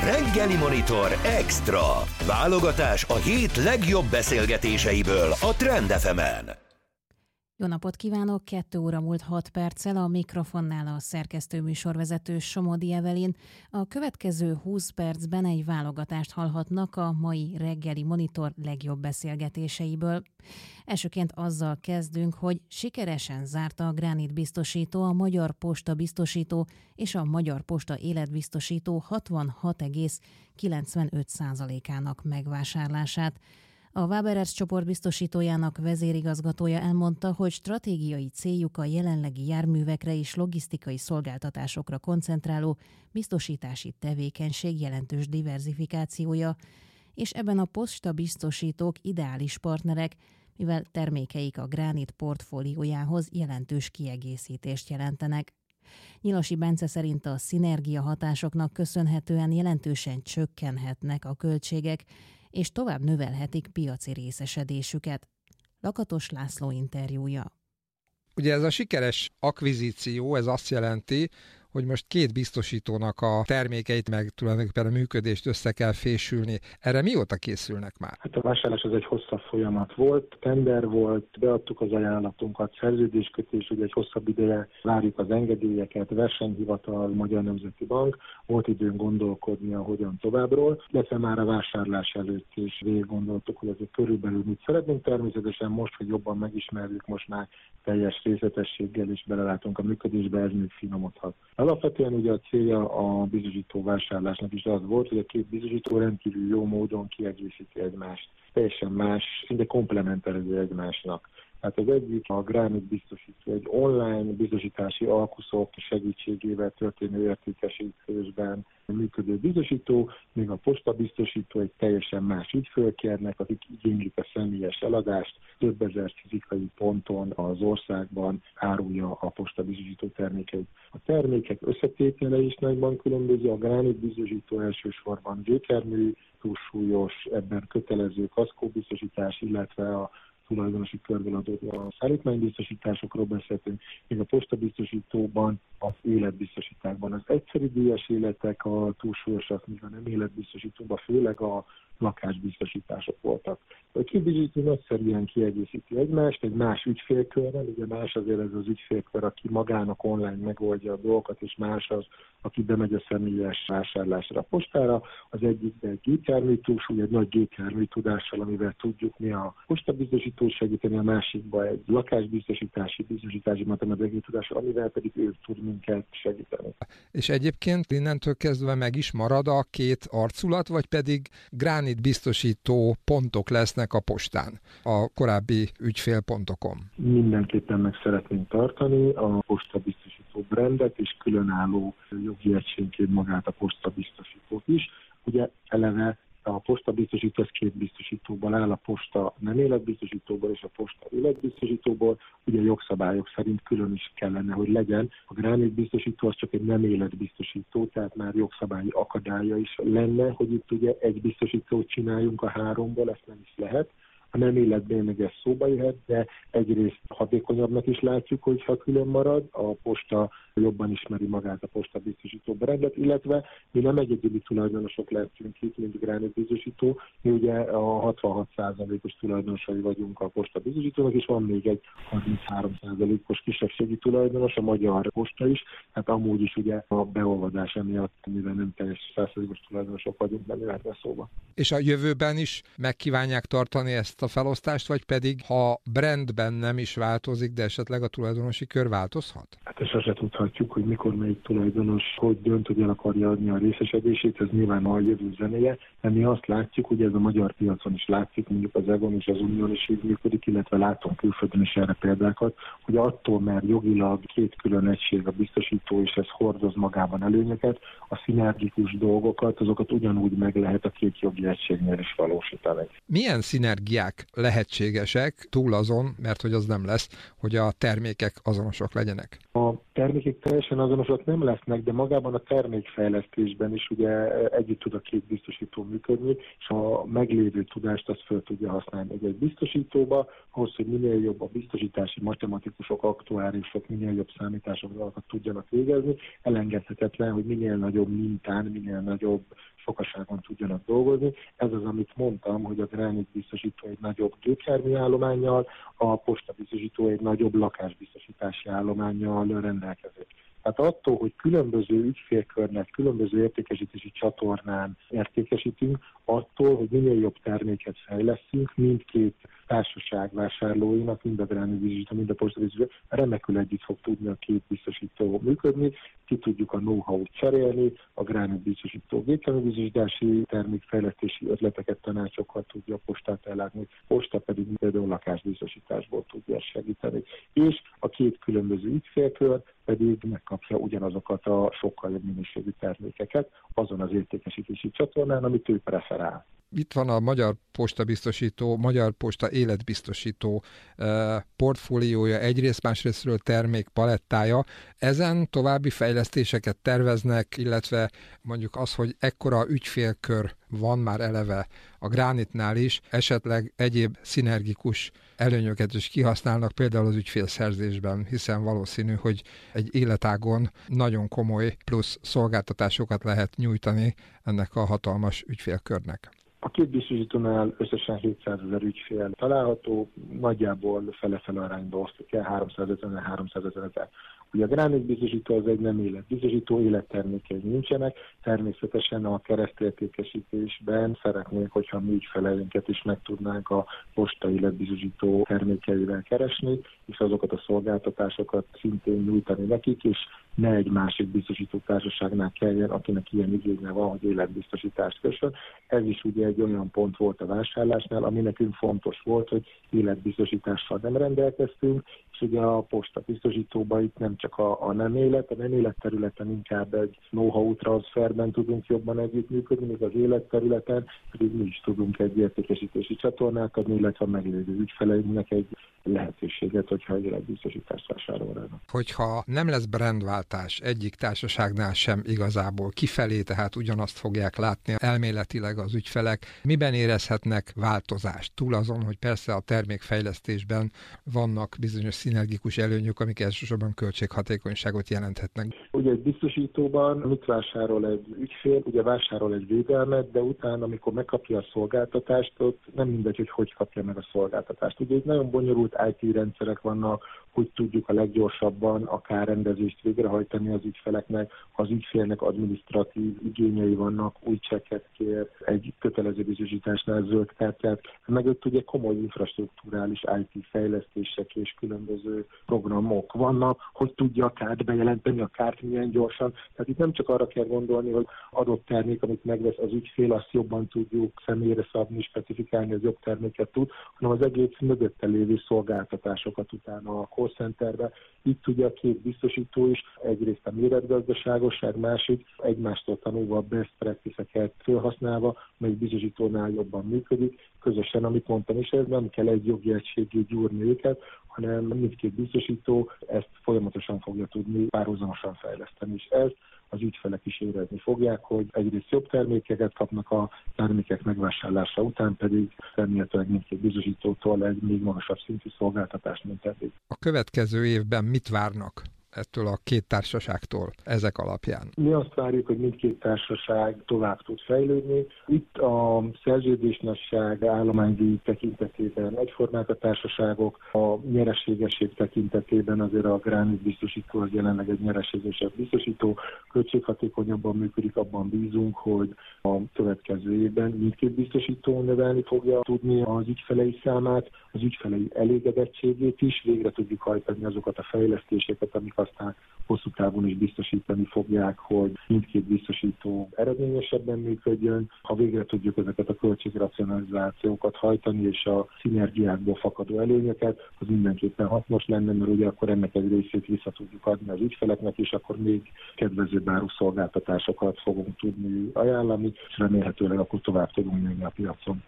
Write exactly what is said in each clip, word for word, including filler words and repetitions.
Reggeli Monitor Extra. Válogatás a hét legjobb beszélgetéseiből a Trend ef emen. Jó napot kívánok! Kettő óra múlt hat perccel, a mikrofonnál a szerkesztő műsorvezető Somodi Evelin. A következő húsz percben egy válogatást hallhatnak a mai Reggeli Monitor legjobb beszélgetéseiből. Elsőként azzal kezdünk, hogy sikeresen zárta a Granit biztosító, a Magyar Posta biztosító és a Magyar Posta életbiztosító hatvanhat egész kilencvenöt százalékának megvásárlását. A Waberers csoport biztosítójának vezérigazgatója elmondta, hogy stratégiai céljuk a jelenlegi járművekre és logisztikai szolgáltatásokra koncentráló biztosítási tevékenység jelentős diverzifikációja, és ebben a posta biztosítók ideális partnerek, mivel termékeik a Granit portfóliójához jelentős kiegészítést jelentenek. Nyilasi Bence szerint a szinergia hatásoknak köszönhetően jelentősen csökkenhetnek a költségek, és tovább növelhetik piaci részesedésüket. Lakatos László interjúja. Ugye ez a sikeres akvizíció, ez azt jelenti, hogy most két biztosítónak a termékeit, meg tulajdonképpen a működést össze kell fésülni. Erre mióta készülnek már? Hát a vásárlás az egy hosszabb folyamat volt, tender volt, beadtuk az ajánlatunkat, szerződéskötés, ugye egy hosszabb ideje várjuk az engedélyeket, versenyhivatal, Magyar Nemzeti Bank, volt időn gondolkodni a hogyan továbbról, illetve már a vásárlás előtt is végig gondoltuk, hogy ezek körülbelül mit szeretnénk. Természetesen most, hogy jobban megismerjük, most már teljes részletességgel is belelátunk a működésbe, ez még finomodhat. Alapvetően ugye a célja a biztosító vásárlásnak is az volt, hogy a két biztosító rendkívül jó módon kiegészíti egymást. Teljesen más, szinte komplementerező egymásnak. Hát az egyik a Granit biztosító, egy online biztosítási alkuszok segítségével történő értékesítésben működő biztosító, míg a posta biztosító egy teljesen más ügyfélkérnek, akik igénylik a személyes eladást, több ezer fizikai ponton az országban árulja a posta biztosító termékeit. A termékek összetétele is nagyban különböző, a Granit biztosító elsősorban gépjármű, túlsúlyos, ebben kötelező kaszkóbiztosítás, illetve a tulajdonosi körből adódó a szállítmánybiztosításokról beszéltünk, még a postabiztosítóban az életbiztosításban az egyszerű díjas életek, a túlsúlyosak, míg a nem életbiztosítóban főleg a lakásbiztosítások voltak. A két biztosító nagyszerűen kiegészíti egymást, egy más ügyfélkörrel, ugye más azért ez az ügyfélkör, aki magának online megoldja a dolgokat, és más az, aki bemegy a személyes vásárlásra a postára. Az egyikben egy gépjármű túlsúly, egy nagy gépjármű tudással, amivel tudjuk mi a postabiztosítót segíteni, a másikban egy lakásbiztosítási, biztosítási matematikai tudással, amivel pedig ő tud minket segíteni. És egyébként innentől kezdve meg is marad a két arculat, vagy pedig Granit biztosító pontok lesznek a postán, a korábbi ügyfélpontokon? Mindenképpen meg szeretnénk tartani a postabiztosító brandet, és különálló jogi egységként magát a postabiztosítót is. Ugye eleve a postabiztosító az két biztosítóból áll, a posta nem életbiztosítóból és a posta életbiztosítóból. Ugye jogszabályok szerint külön is kellene, hogy legyen. A Granit biztosító az csak egy nem életbiztosító, tehát már jogszabályi akadálya is lenne, hogy itt ugye egy biztosítót csináljunk a háromból, ezt nem is lehet. A nem életben meg ez szóba jöhet, de egyrészt hatékonyabbnak is látjuk, hogyha külön marad, a posta jobban ismeri magát a postabiztosító brandet, illetve mi nem egyedüli tulajdonosok lehetünk itt, mint Granit biztosító, mi ugye a hatvanhat százalékos tulajdonosai vagyunk a postabiztosítónak, és van még egy harminchárom százalékos kisebbségi tulajdonos, a Magyar Posta is, hát amúgy is ugye a beolvadás emiatt, mivel nem teljes száz százalékos tulajdonosok vagyunk, nem jöhetne szóba. És a jövőben is megkívánják tartani ezt a felosztást, vagy pedig ha brandben nem is változik, de esetleg a tulajdonosi kör változhat? Hát ezt se tudhatjuk, hogy mikor melyik tulajdonos hogy dönt, hogy el akarja adni a részesedését, ez nyilván a jövő zenéje, de mi azt látjuk, hogy ez a magyar piacon is látszik, mondjuk az Egon és az Unión is így működik, illetve látom külföldön is erre példákat, hogy attól, mert jogilag két külön egység a biztosító, és ez hordoz magában előnyöket, a szinergikus dolgokat, azokat ugyanúgy meg lehet a két jogi egységnél is valósítani. Milyen szinergiák lehetségesek túl azon, mert hogy az nem lesz, hogy a termékek azonosak legyenek? A termékek teljesen azonosak nem lesznek, de magában a termékfejlesztésben is ugye együtt tud a két biztosító működni, és a meglévő tudást azt föl tudja használni egy biztosítóba, ahhoz, hogy minél jobb a biztosítási matematikusok, aktuáriusok minél jobb számításokat tudjanak végezni, elengedhetetlen, hogy minél nagyobb mintán, minél nagyobb sokaságon tudjanak dolgozni. Ez az, amit mondtam, hogy a Granit biztosító egy nagyobb gépjármű állománnyal, a Posta biztosító egy nagyobb lakásbiztosítási állománnyal rendelkezik. Tehát attól, hogy különböző ügyfélkörnek, különböző értékesítési csatornán értékesítünk, attól, hogy minél jobb terméket fejlesztünk, mindkét társaság vásárlóinak, mind a Granit biztosító, mind a Posta biztosító, remekül együtt fog tudni a két biztosító működni, ki tudjuk a know-how-t cserélni, a Granit biztosító gépjárműbiztosítási termékfejlesztési ötleteket, tanácsokat tudja a Postát ellátni, Posta pedig például lakásbiztosításból tudja segíteni. És a két különböző ügyfélkör pedig megkapja ugyanazokat a sokkal jobb minőségű termékeket azon az értékesítési csatornán, amit ő preferál. Itt van a Magyar Posta biztosító, Magyar Posta életbiztosító eh, portfóliója, egyrészt másrésztről termék palettája. Ezen további fejlesztéseket terveznek, illetve mondjuk az, hogy ekkora ügyfélkör van már eleve a Granitnál is, esetleg egyéb szinergikus előnyöket is kihasználnak, például az ügyfélszerzésben, hiszen valószínű, hogy egy életágon nagyon komoly plusz szolgáltatásokat lehet nyújtani ennek a hatalmas ügyfélkörnek. A két biztosítónál összesen hétszázezer ügyfél található, nagyjából fele-fele arányba osztik el, háromszázötven-háromszázötven ezer. Ugye a Granit biztosító az egy nem életbiztosító, élettermékei nincsenek, természetesen a keresztértékesítésben szeretnénk, hogyha mi ügyfeleinket is meg tudnánk a Posta életbiztosító termékeivel keresni, és azokat a szolgáltatásokat szintén nyújtani nekik, és ne egy másik biztosító társaságnál kelljen, akinek ilyen igénye van, hogy életbiztosítást kössön. Ez is ugye egy olyan pont volt a vásárlásnál, ami nekünk fontos volt, hogy életbiztosítással nem rendelkeztünk, és ugye a Posta biztosítóban itt nem csak a, a nem élet, a nem élet területen inkább egy know-how transferben tudunk jobban együttműködni, még az életterületen pedig mi is tudunk egy értékesítési csatornát adni, illetve a meglévő ügyfeleinknek egy lehetőséget, hogyha életbiztosítást vásárolnak. Hogyha nem lesz brandváltás egyik társaságnál sem igazából kifelé, tehát ugyanazt fogják látni elméletileg az ügyfelek, miben érezhetnek változást? Túl azon, hogy persze a termékfejlesztésben vannak bizonyos szinergikus előnyök, amik elsősorban költséghatékonyságot jelenthetnek. Ugye egy biztosítóban mit vásárol egy ügyfél? Ugye vásárol egy védelmet, de utána, amikor megkapja a szolgáltatást, ott nem mindegy, hogy hogy kapja meg a szolgáltatást. Ugye egy nagyon bonyolult i té rendszerek vannak, hogy tudjuk a leggyorsabban a kárrendezést végrehajtani az ügyfeleknek, ha az ügyfélnek adminisztratív igényei vannak, új csekket kér, egy kötelező biztosításnál zöld kártyát, mögött ugye komoly infrastrukturális i té fejlesztések és különböző programok vannak, hogy tudja a kárt bejelenteni, a kárt milyen gyorsan. Tehát itt nem csak arra kell gondolni, hogy adott termék, amit megvesz az ügyfél, azt jobban tudjuk személyre szabni, specifikálni, az jobb terméket tud, hanem az egész mögötte lévő szolgáltatásokat utána a call centerbe. Itt ugye a két biztosító is, egyrészt a méretgazdaságosság, másik egymástól tanulva a best practice-eket felhasználva, melyik biztosítónál jobban működik. Közösen, amit mondtam is, ez nem kell egy jogi egységé gyúrni őket, hanem mindkét biztosító ezt folyamatosan fogja tudni párhuzamosan fejleszteni. És ez az ügyfelek is érezni fogják, hogy egyrészt jobb termékeket kapnak a termékek megvásárlása után, pedig remélhetőleg mindkét biztosítótól egy még magasabb szintű szolgáltatást, mint eddig. A következő évben mit várnak ettől a két társaságtól ezek alapján? Mi azt várjuk, hogy mindkét társaság tovább tud fejlődni. Itt a szerződésnasság, állománydíj tekintetében egyformák a társaságok, a nyereségesség tekintetében azért a Granit biztosító az jelenleg egy nyereségesebb biztosító, költséghatékonyabban működik, abban bízunk, hogy a következő évben mindkét biztosító növelni fogja tudni az ügyfelei számát, az ügyfelei elégedettségét is, végre tudjuk hajtani azokat a fejlesztéseket, amik aztán hosszú távon is biztosítani fogják, hogy mindkét biztosító eredményesebben működjön. Ha végre tudjuk ezeket a költségracionalizációkat hajtani, és a szinergiákból fakadó előnyöket, az mindenképpen hasznos lenne, mert ugye akkor ennek egy részét vissza tudjuk adni az ügyfeleknek, és akkor még kedvezőbb áru szolgáltatásokat fogunk tudni ajánlani, és remélhetőleg akkor tovább tudunk nőni a piacon.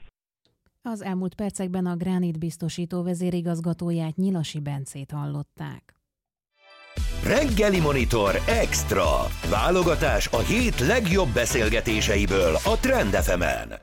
Az elmúlt percekben a Granit biztosító vezérigazgatóját, Nyilasi Bencét hallották. Reggeli Monitor Extra. Válogatás a hét legjobb beszélgetéseiből a Trend ef emen.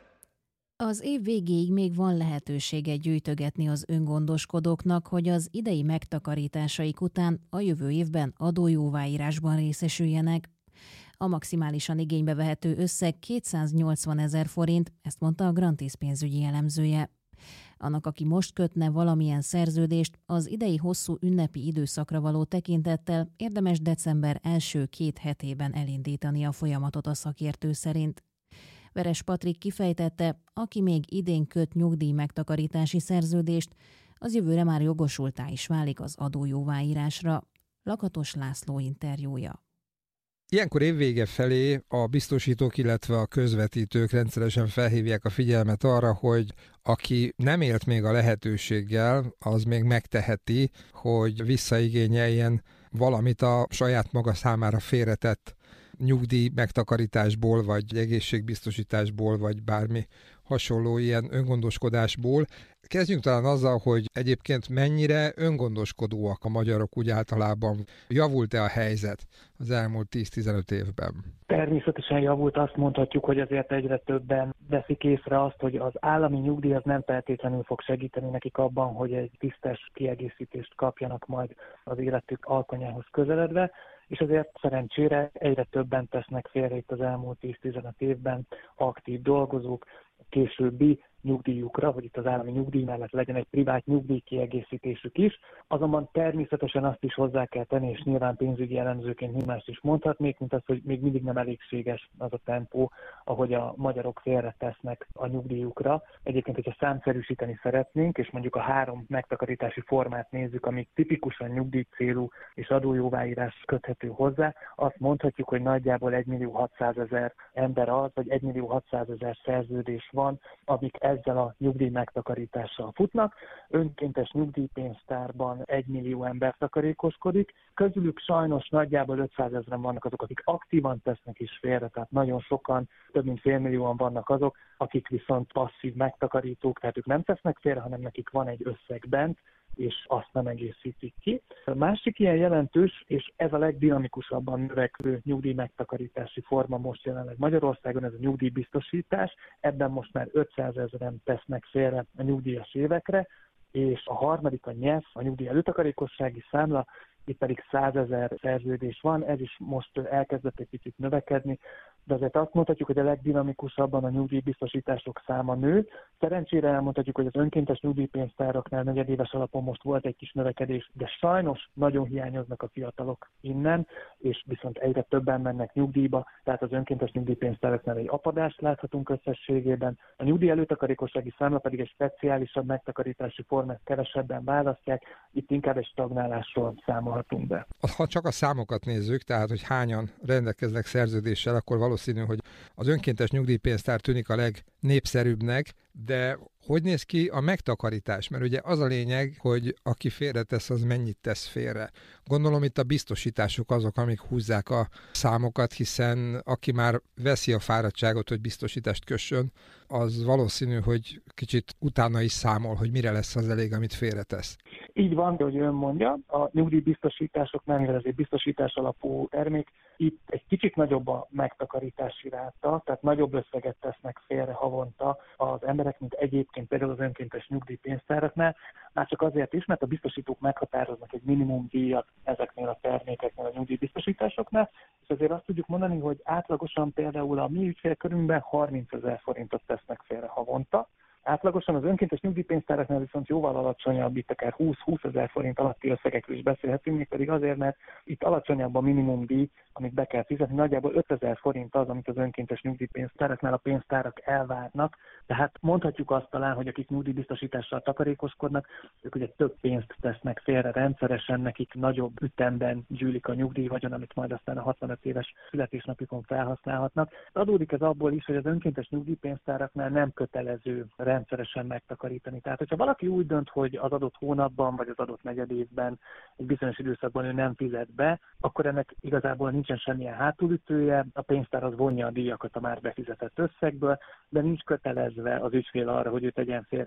Az év végéig még van lehetősége gyűjtögetni az öngondoskodóknak, hogy az idei megtakarításaik után a jövő évben adójóváírásban részesüljenek. A maximálisan igénybe vehető összeg kétszáznyolcvanezer forint, ezt mondta a Grantis pénzügyi elemzője. Annak, aki most kötne valamilyen szerződést, az idei hosszú ünnepi időszakra való tekintettel érdemes december első két hetében elindítani a folyamatot a szakértő szerint. Veres Patrik kifejtette, aki még idén köt nyugdíj megtakarítási szerződést, az jövőre már jogosulttá is válik az adójóváírásra. Lakatos László interjúja. Ilyenkor évvége felé a biztosítók, illetve a közvetítők rendszeresen felhívják a figyelmet arra, hogy aki nem élt még a lehetőséggel, az még megteheti, hogy visszaigényeljen valamit a saját maga számára félretett nyugdíj megtakarításból, vagy egészségbiztosításból, vagy bármi hasonló ilyen öngondoskodásból. Kezdjünk talán azzal, hogy egyébként mennyire öngondoskodóak a magyarok úgy általában. Javult-e a helyzet az elmúlt tíz-tizenöt évben? Természetesen javult, azt mondhatjuk, hogy azért egyre többen veszik észre azt, hogy az állami nyugdíj az nem feltétlenül fog segíteni nekik abban, hogy egy tisztes kiegészítést kapjanak majd az életük alkonyához közeledve, és azért szerencsére egyre többen tesznek félre itt az elmúlt tíz-tizenöt évben aktív dolgozók, későbbi nyugdíjukra, hogy itt az állami nyugdíj mellett legyen egy privát nyugdíjkiegészítésük is. Azonban természetesen azt is hozzá kell tenni, és nyilván pénzügyi elemzőként mi mást is mondhatnék, mint az, hogy még mindig nem elégséges az a tempó, ahogy a magyarok félre tesznek a nyugdíjukra. Egyébként, hogyha számszerűsíteni szeretnénk, és mondjuk a három megtakarítási formát nézzük, amik tipikusan nyugdíjcélú és adójóváírás köthető hozzá, azt mondhatjuk, hogy nagyjából egymillió hatszázezer ember az, vagy egymillió hatszázezer szerződés van, amik ezzel a nyugdíj megtakarítással futnak. Önkéntes nyugdíjpénztárban egymillió ember takarékoskodik. Közülük sajnos nagyjából ötszázezren vannak azok, akik aktívan tesznek is félre, tehát nagyon sokan, több mint félmillióan vannak azok, akik viszont passzív megtakarítók, tehát ők nem tesznek félre, hanem nekik van egy összeg bent, és azt nem egészítik ki. A másik ilyen jelentős, és ez a legdinamikusabban növekvő nyugdíj megtakarítási forma most jelenleg Magyarországon, ez a nyugdíjbiztosítás. Ebben most már ötszázezren tesznek félre a nyugdíjas évekre, és a harmadik a nyef, a nyugdíj előtakarékossági számla, itt pedig százezer szerződés van, ez is most elkezdett egy picit növekedni, de azért azt mondhatjuk, hogy a legdinamikusabban a nyugdíjbiztosítások száma nő. Szerencsére elmondhatjuk, hogy az önkéntes nyugdíjpénztáraknál negyedéves alapon most volt egy kis növekedés, de sajnos nagyon hiányoznak a fiatalok innen, és viszont egyre többen mennek nyugdíjba, tehát az önkéntes nyugdíjpénztáraknál egy apadást láthatunk összességében. A nyugdíj előtakarékossági számla pedig egy speciálisabb megtakarítási formát kevesebben választják, itt inkább egy stagnálásról számolhatunk be. Ha csak a számokat nézzük, tehát hogy hányan rendelkeznek szerződéssel, akkor valószínű, hogy az önkéntes nyugdíjpénztár tűnik a legnépszerűbbnek, de hogy néz ki a megtakarítás? Mert ugye az a lényeg, hogy aki félretesz, az mennyit tesz félre. Gondolom itt a biztosítások azok, amik húzzák a számokat, hiszen aki már veszi a fáradtságot, hogy biztosítást kössön, az valószínű, hogy kicsit utána is számol, hogy mire lesz az elég, amit félretesz. Így van, hogy ön mondja, a nyugdíjbiztosításoknál, mivel ez egy biztosítás alapú termék, itt egy kicsit nagyobb a megtakarítási ráta, tehát nagyobb összeget tesznek félre havonta az emberek, mint egyébként például az önkéntes nyugdíjpénztáraknál, már csak azért is, mert a biztosítók meghatároznak egy minimum díjat ezeknél a termékeknél, a nyugdíjbiztosításoknál, és azért azt tudjuk mondani, hogy átlagosan például a mi ügyfélkörünkben harmincezer forintot tesznek félre havonta. Átlagosan az önkéntes nyugdíjpénztáraknál viszont jóval alacsonyabb, itt akár húsz-húszezer forint alatti összegekről is beszélhetünk, még pedig azért, mert itt alacsonyabb a minimumdíj, amit be kell fizetni, nagyjából ötezer forint az, amit az önkéntes nyugdíjpénztáraknál a pénztárak elvárnak. Tehát mondhatjuk azt talán, hogy akik nyugdíjbiztosítással takarékoskodnak, ők ugye több pénzt tesznek félre rendszeresen, nekik nagyobb ütemben gyűlik a nyugdíjvagyon, amit majd aztán a hatvanöt éves születésnapjukon felhasználhatnak. Adódik ez abból is, hogy az önkéntes nyugdíjpénztáraknál nem kötelező rendszeresen megtakarítani. Tehát, hogyha valaki úgy dönt, hogy az adott hónapban vagy az adott negyedévben egy bizonyos időszakban ő nem fizet be, akkor ennek igazából nincsen semmilyen hátulütője, a pénztár az vonja a díjakat a már befizetett összegből, de nincs kötelezve az ügyfél arra, hogy ő tegyen félre.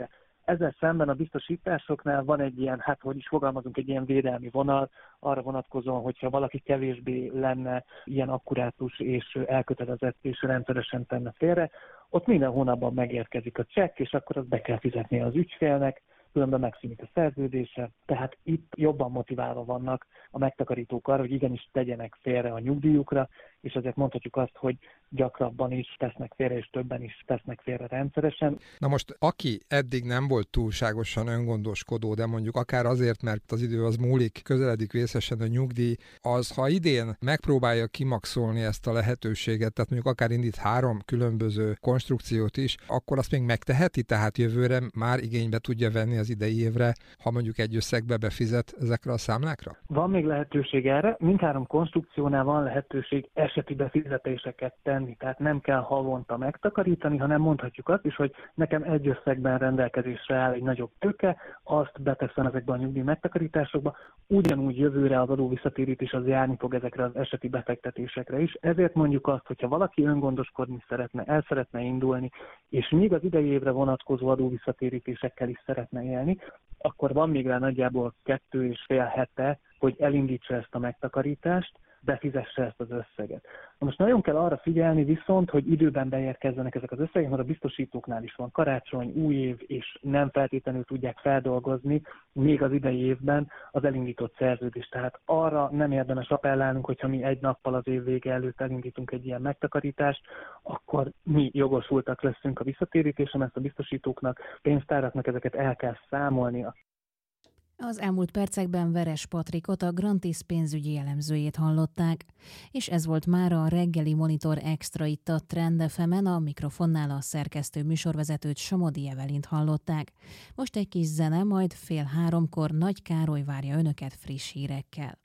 Ezzel szemben a biztosításoknál van egy ilyen, hát hogy is fogalmazunk, egy ilyen védelmi vonal, arra vonatkozóan, hogyha valaki kevésbé lenne ilyen akkurátus és elkötelezett és rendszeresen tenne félre, ott minden hónapban megérkezik a csekk, és akkor azt be kell fizetni az ügyfélnek, különben megszűnik a szerződése, tehát itt jobban motiválva vannak a megtakarítók arra, hogy igenis tegyenek félre a nyugdíjukra, és azért mondhatjuk azt, hogy gyakrabban is tesznek félre, és többen is tesznek félre rendszeresen. Na most, aki eddig nem volt túlságosan öngondoskodó, de mondjuk akár azért, mert az idő az múlik, közeledik vészesen a nyugdíj, az, ha idén megpróbálja kimaxolni ezt a lehetőséget, tehát mondjuk akár indít három különböző konstrukciót is, akkor azt még megteheti, tehát jövőre már igénybe tudja venni az idei évre, ha mondjuk egy összegbe befizet ezekre a számlákra? Van még lehetőség erre, mindhárom konstrukciónál van lehetőség eseti befizetéseket tenni, tehát nem kell havonta megtakarítani, hanem mondhatjuk azt is, hogy nekem egy összegben rendelkezésre áll egy nagyobb tőke, azt beteszem ezekbe a nyugdíj megtakarításokba, ugyanúgy jövőre az adóvisszatérítés az járni fog ezekre az eseti befektetésekre is. Ezért mondjuk azt, hogyha valaki öngondoskodni szeretne, el szeretne indulni, és még az idei évre vonatkozó adóvisszatérítésekkel is szeretne élni, akkor van még rá nagyjából kettő és fél hete, hogy elindítsa ezt a megtakarítást, befizesse ezt az összeget. Na most nagyon kell arra figyelni viszont, hogy időben beérkezzenek ezek az összegek, mert a biztosítóknál is van karácsony, új év, és nem feltétlenül tudják feldolgozni még az idei évben az elindított szerződést. Tehát arra nem érdemes appellálnunk, hogyha mi egy nappal az év vége előtt elindítunk egy ilyen megtakarítást, akkor mi jogosultak leszünk a visszatérítésen, ezt a biztosítóknak, pénztáraknak ezeket el kell számolnia. Az elmúlt percekben Veres Patrikot, a Grantis pénzügyi elemzőjét hallották, és ez volt már a reggeli Monitor Extra itt a Trend ef emen, a mikrofonnál a szerkesztő műsorvezetőt, Somodi Evelint hallották. Most egy kis zene, majd fél háromkor Nagy Károly várja önöket friss hírekkel.